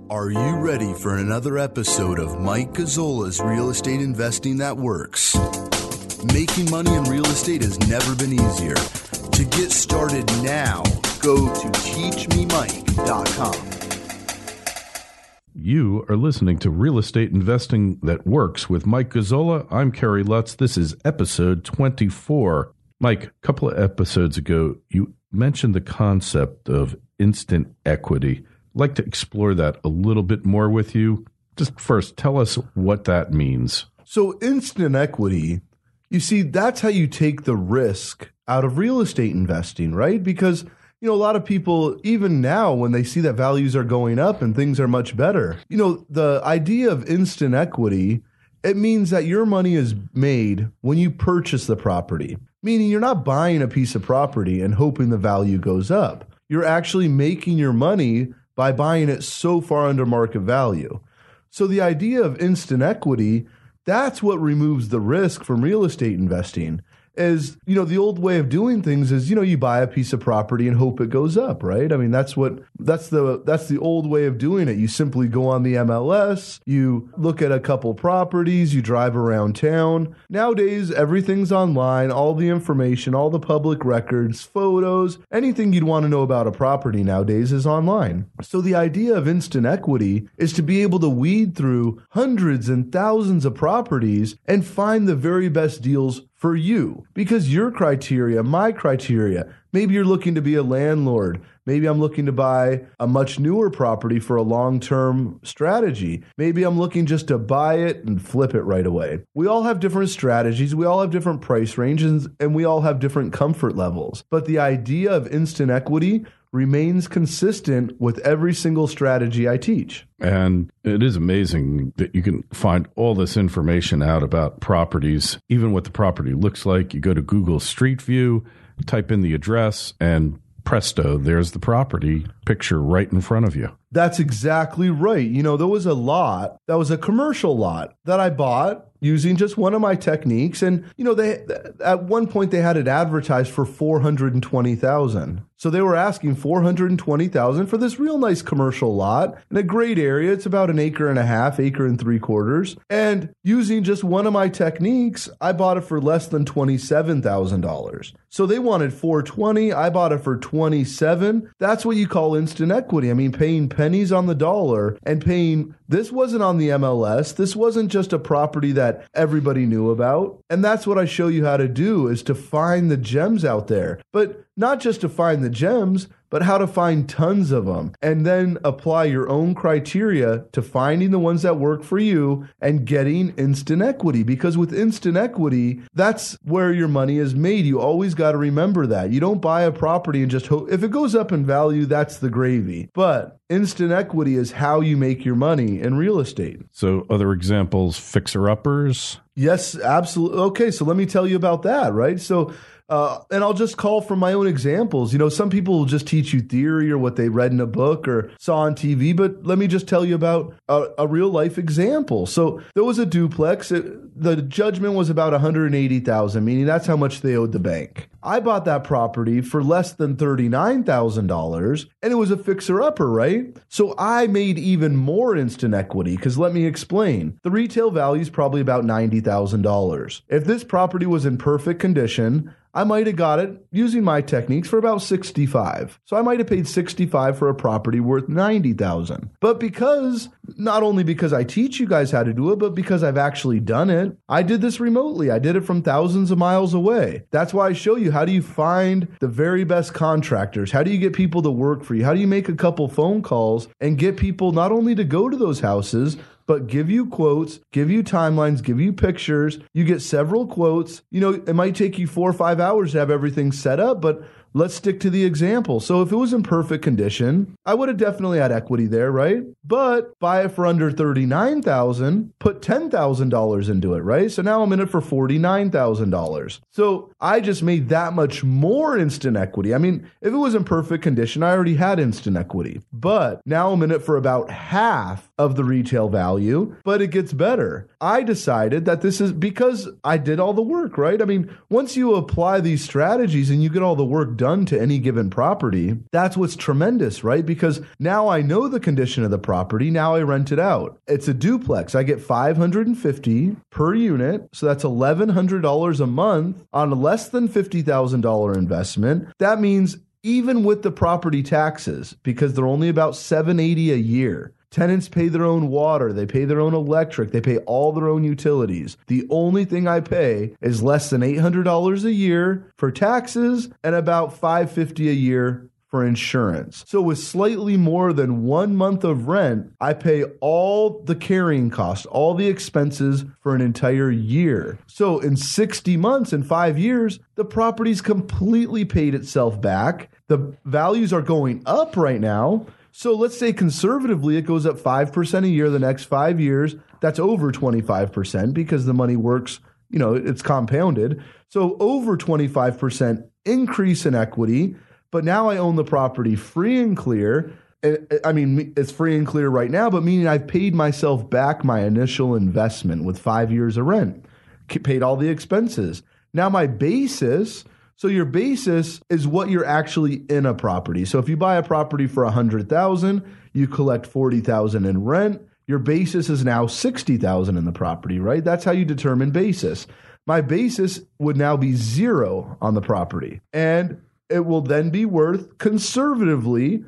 Are you ready for another episode of Mike Gazzola's Real Estate Investing That Works? Making money in real estate has never been easier. To get started now, go to teachmemike.com. You are listening to Real Estate Investing That Works with Mike Gazzola. I'm Kerry Lutz. This is episode 24. Mike, a couple of episodes ago, you mentioned the concept of instant equity. I'd like to explore that a little bit more with you. Just first, tell us what that means. So instant equity, you see, that's how you take the risk out of real estate investing, right? Because, you know, a lot of people, even now, when they see that values are going up and things are much better, you know, the idea of instant equity, it means that your money is made when you purchase the property, meaning you're not buying a piece of property and hoping the value goes up. You're actually making your money by buying it so far under market value. So the idea of instant equity, that's what removes the risk from real estate investing. Is, you know, the old way of doing things is, you know, you buy a piece of property and hope it goes up, right? I mean, that's the old way of doing it. You simply go on the MLS, you look at a couple properties, you drive around town. Nowadays, everything's online, all the information, all the public records, photos, anything you'd want to know about a property nowadays is online. So the idea of instant equity is to be able to weed through hundreds and thousands of properties and find the very best deals for you, because your criteria, my criteria, maybe you're looking to be a landlord. Maybe I'm looking to buy a much newer property for a long-term strategy. Maybe I'm looking just to buy it and flip it right away. We all have different strategies. We all have different price ranges, and we all have different comfort levels. But the idea of instant equity remains consistent with every single strategy I teach. And it is amazing that you can find all this information out about properties, even what the property looks like. You go to Google Street View, type in the address, and presto, there's the property picture right in front of you. That's exactly right. You know, there was a lot, that was a commercial lot that I bought using just one of my techniques. And, you know, they at one point they had it advertised for $420,000. So they were asking $420,000 for this real nice commercial lot in a great area. It's about 1.5 acres, 1.75 acres. And using just one of my techniques, I bought it for less than $27,000. So they wanted $420,000. I bought it for $27,000. That's what you call instant equity. I mean, paying pennies on the dollar and paying, this wasn't on the MLS. This wasn't just a property that everybody knew about. And that's what I show you how to do, is to find the gems out there. But not just to find the gems, but how to find tons of them and then apply your own criteria to finding the ones that work for you and getting instant equity. Because with instant equity, that's where your money is made. You always got to remember that. You don't buy a property and just hope if it goes up in value, that's the gravy. But instant equity is how you make your money in real estate. So other examples, fixer-uppers? Yes, absolutely. Okay, so let me tell you about that, right? So and I'll just call from my own examples. You know, some people will just teach you theory or what they read in a book or saw on TV, but let me just tell you about a real life example. So there was a duplex. The judgment was about $180,000, meaning that's how much they owed the bank. I bought that property for less than $39,000, and it was a fixer-upper, right? So I made even more instant equity, because let me explain. The retail value is probably about $90,000. If this property was in perfect condition, I might have got it using my techniques for about $65,000. So I might have paid $65,000 for a property worth $90,000. But not only because I teach you guys how to do it, but because I've actually done it, I did this remotely. I did it from thousands of miles away. That's why I show you, how do you find the very best contractors? How do you get people to work for you? How do you make a couple phone calls and get people not only to go to those houses, but give you quotes, give you timelines, give you pictures. You get several quotes. You know, it might take you 4 or 5 hours to have everything set up, but let's stick to the example. So if it was in perfect condition, I would have definitely had equity there, right? But buy it for under $39,000, put $10,000 into it, right? So now I'm in it for $49,000. So I just made that much more instant equity. I mean, if it was in perfect condition, I already had instant equity. But now I'm in it for about half of the retail value, but it gets better. I decided that this is because I did all the work, right? I mean, once you apply these strategies and you get all the work done to any given property, that's what's tremendous, right? Because now I know the condition of the property. Now I rent it out. It's a duplex. I get $550 per unit. So that's $1,100 a month on a less than $50,000 investment. That means even with the property taxes, because they're only about $780 a year, tenants pay their own water, they pay their own electric, they pay all their own utilities. The only thing I pay is less than $800 a year for taxes and about $550 a year for insurance. So with slightly more than 1 month of rent, I pay all the carrying costs, all the expenses for an entire year. So in 60 months, in 5 years, the property's completely paid itself back. The values are going up right now. So let's say conservatively, it goes up 5% a year the next 5 years. That's over 25% because the money works, it's compounded. So over 25% increase in equity. But now I own the property free and clear. I mean, it's free and clear right now, but meaning I've paid myself back my initial investment with 5 years of rent, paid all the expenses. Now my basis, so your basis is what you're actually in a property. So if you buy a property for $100,000, you collect $40,000 in rent. Your basis is now $60,000 in the property, right? That's how you determine basis. My basis would now be zero on the property, and it will then be worth conservatively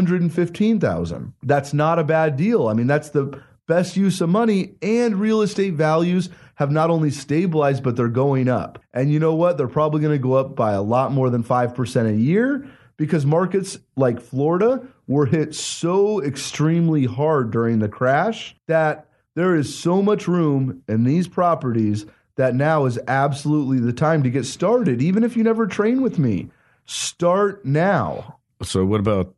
$115,000. That's not a bad deal. I mean, that's the best use of money, and real estate values have not only stabilized, but they're going up. And you know what? They're probably going to go up by a lot more than 5% a year because markets like Florida were hit so extremely hard during the crash that there is so much room in these properties that now is absolutely the time to get started, even if you never train with me. Start now. So what about,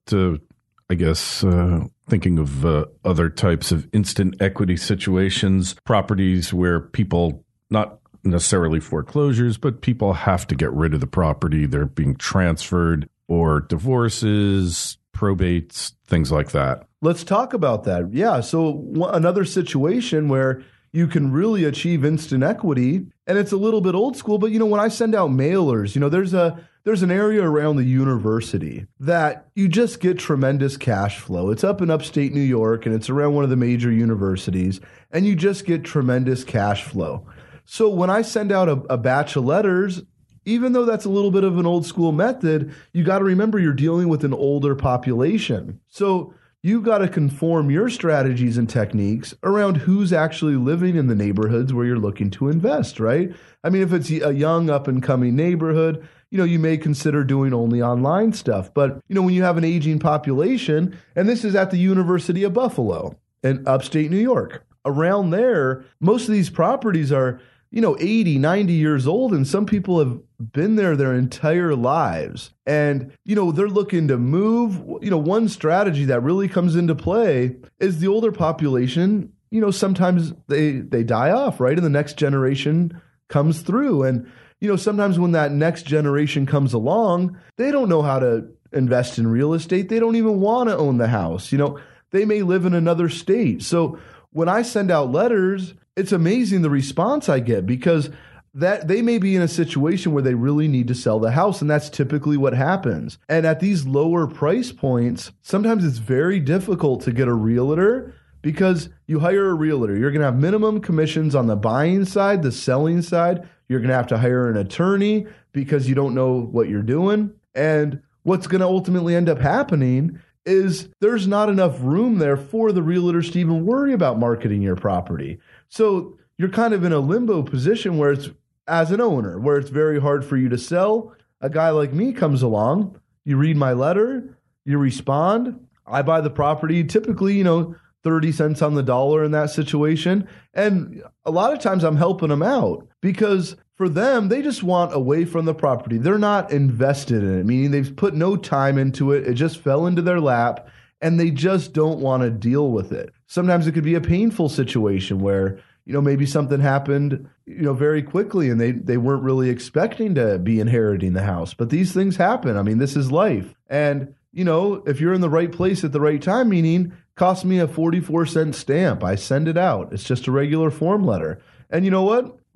thinking of other types of instant equity situations, properties where people, not necessarily foreclosures, but people have to get rid of the property. They're being transferred, or divorces, probates, things like that. Let's talk about that. Yeah. So another situation where you can really achieve instant equity, and it's a little bit old school, but when I send out mailers, there's an area around the university that you just get tremendous cash flow. It's up in upstate New York, and it's around one of the major universities, and you just get tremendous cash flow. So when I send out a batch of letters, even though that's a little bit of an old school method, you got to remember you're dealing with an older population. So you've got to conform your strategies and techniques around who's actually living in the neighborhoods where you're looking to invest, right? I mean, if it's a young up-and-coming neighborhood, you may consider doing only online stuff. But, when you have an aging population, and this is at the University of Buffalo in upstate New York, around there, most of these properties are, 80, 90 years old, and some people have been there their entire lives. And, they're looking to move. One strategy that really comes into play is the older population, sometimes they die off, right? And the next generation comes through. And, sometimes when that next generation comes along, they don't know how to invest in real estate. They don't even want to own the house. They may live in another state. So when I send out letters, it's amazing the response I get, because that they may be in a situation where they really need to sell the house, and that's typically what happens. And at these lower price points, sometimes it's very difficult to get a realtor, because you hire a realtor, you're going to have minimum commissions on the buying side, the selling side. You're going to have to hire an attorney because you don't know what you're doing. And what's going to ultimately end up happening is there's not enough room there for the realtors to even worry about marketing your property. So you're kind of in a limbo position where it's, as an owner, where it's very hard for you to sell. A guy like me comes along, you read my letter, you respond, I buy the property, typically, 30 cents on the dollar in that situation. And a lot of times I'm helping them out, because for them, they just want away from the property. They're not invested in it, meaning they've put no time into it. It just fell into their lap, and they just don't want to deal with it. Sometimes it could be a painful situation where, maybe something happened, very quickly, and they weren't really expecting to be inheriting the house. But these things happen. I mean, this is life. And, if you're in the right place at the right time, meaning cost me a 44-cent stamp. I send it out. It's just a regular form letter. And you know what?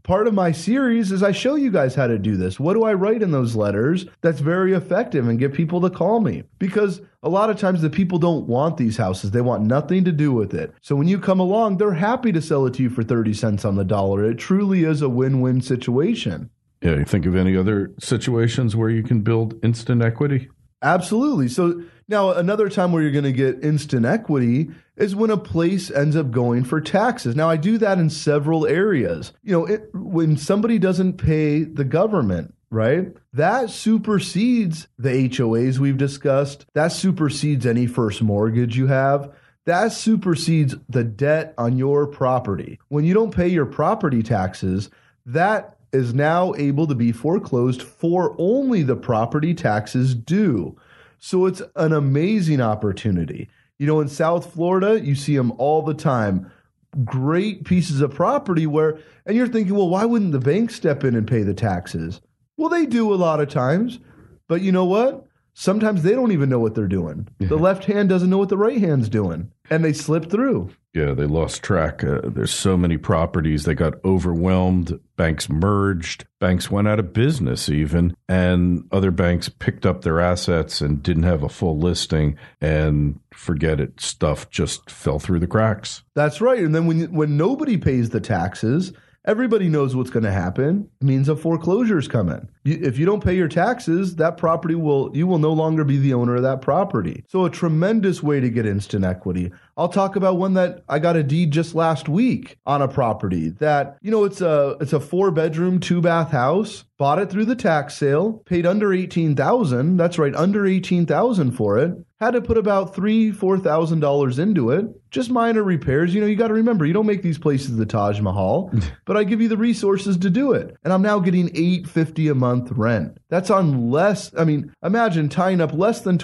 part of my series is I show you guys how to do this. What do I write in those letters that's very effective and get people to call me? Because a lot of times the people don't want these houses. They want nothing to do with it. So when you come along, they're happy to sell it to you for 30 cents on the dollar. It truly is a win-win situation. Yeah, you think of any other situations where you can build instant equity? Absolutely. So now another time where you're going to get instant equity is when a place ends up going for taxes. Now I do that in several areas. When somebody doesn't pay the government, right? That supersedes the HOAs we've discussed. That supersedes any first mortgage you have. That supersedes the debt on your property. When you don't pay your property taxes, that is now able to be foreclosed for only the property taxes due. So it's an amazing opportunity. In South Florida, you see them all the time. Great pieces of property and you're thinking, well, why wouldn't the bank step in and pay the taxes? Well, they do a lot of times, but you know what? Sometimes they don't even know what they're doing. The left hand doesn't know what the right hand's doing, and they slip through. Yeah, they lost track. There's so many properties. They got overwhelmed. Banks merged. Banks went out of business even, and other banks picked up their assets and didn't have a full listing, and forget it. Stuff just fell through the cracks. That's right. And then when nobody pays the taxes, everybody knows what's going to happen. It means a foreclosure is coming. If you don't pay your taxes, that property you will no longer be the owner of that property. So a tremendous way to get instant equity. I'll talk about one that I got a deed just last week on a property that, it's a 4-bedroom, 2-bath house. Bought it through the tax sale, paid under $18,000. That's right, under $18,000 for it. Had to put about $4,000 into it. Just minor repairs. You got to remember, you don't make these places the Taj Mahal, but I give you the resources to do it. And I'm now getting $850 a month rent. That's on imagine tying up less than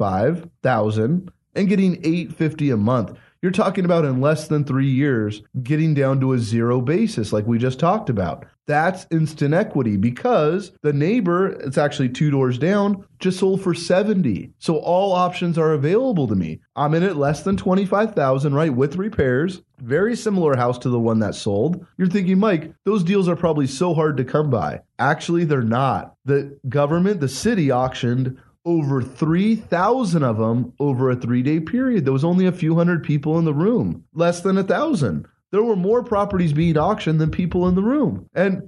$25,000 and getting $850 a month. You're talking about in less than 3 years, getting down to a zero basis like we just talked about. That's instant equity because the neighbor, it's actually 2 doors down, just sold for $70,000. So all options are available to me. I'm in it less than $25,000, right, with repairs. Very similar house to the one that sold. You're thinking, Mike, those deals are probably so hard to come by. Actually, they're not. The government, the city auctioned over 3,000 of them over a 3-day period. There was only a few hundred people in the room, less than 1,000. There were more properties being auctioned than people in the room. And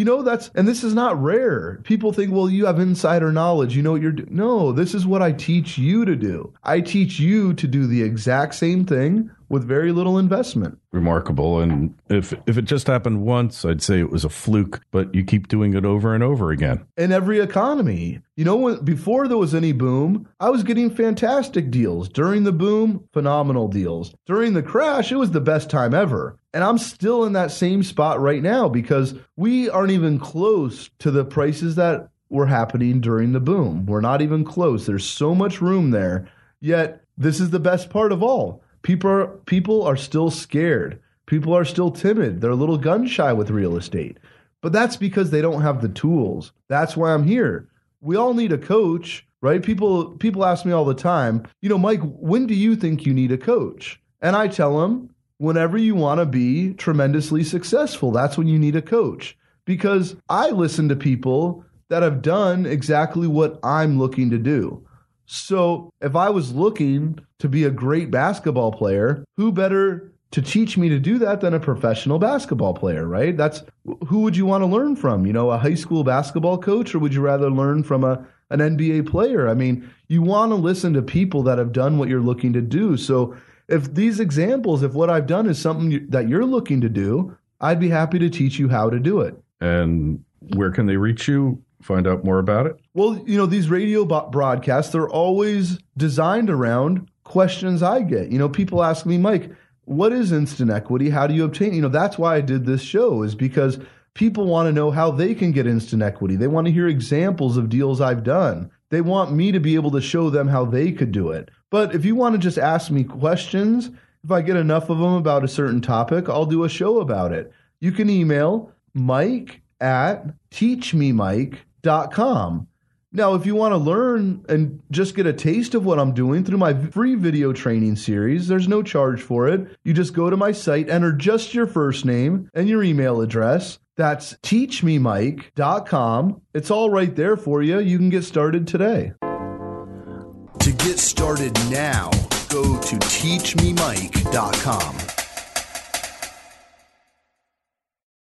and this is not rare. People think, well, you have insider knowledge. You know what you're doing. No, this is what I teach you to do. I teach you to do the exact same thing with very little investment. Remarkable. And if it just happened once, I'd say it was a fluke, but you keep doing it over and over again. In every economy. Before there was any boom, I was getting fantastic deals. During the boom, phenomenal deals. During the crash, it was the best time ever. And I'm still in that same spot right now because we aren't even close to the prices that were happening during the boom. We're not even close. There's so much room there. Yet, this is the best part of all. People are still scared. People are still timid. They're a little gun shy with real estate. But that's because they don't have the tools. That's why I'm here. We all need a coach, right? People ask me all the time, Mike, when do you think you need a coach? And I tell them, whenever you want to be tremendously successful, that's when you need a coach. Because I listen to people that have done exactly what I'm looking to do. So if I was looking to be a great basketball player, who better to teach me to do that than a professional basketball player, right? Who would you want to learn from? A high school basketball coach, or would you rather learn from an NBA player? You want to listen to people that have done what you're looking to do. So if what I've done is something that you're looking to do, I'd be happy to teach you how to do it. And where can they reach you? Find out more about it? Well, these radio broadcasts, they're always designed around questions I get. People ask me, Mike, what is instant equity? How do you obtain? That's why I did this show, is because people want to know how they can get instant equity. They want to hear examples of deals I've done. They want me to be able to show them how they could do it. But if you want to just ask me questions, if I get enough of them about a certain topic, I'll do a show about it. You can email mike@teachmemike.com. Now, if you want to learn and just get a taste of what I'm doing through my free video training series, there's no charge for it. You just go to my site, enter just your first name and your email address. That's teachmemike.com. It's all right there for you. You can get started today. To get started now, go to teachmemike.com.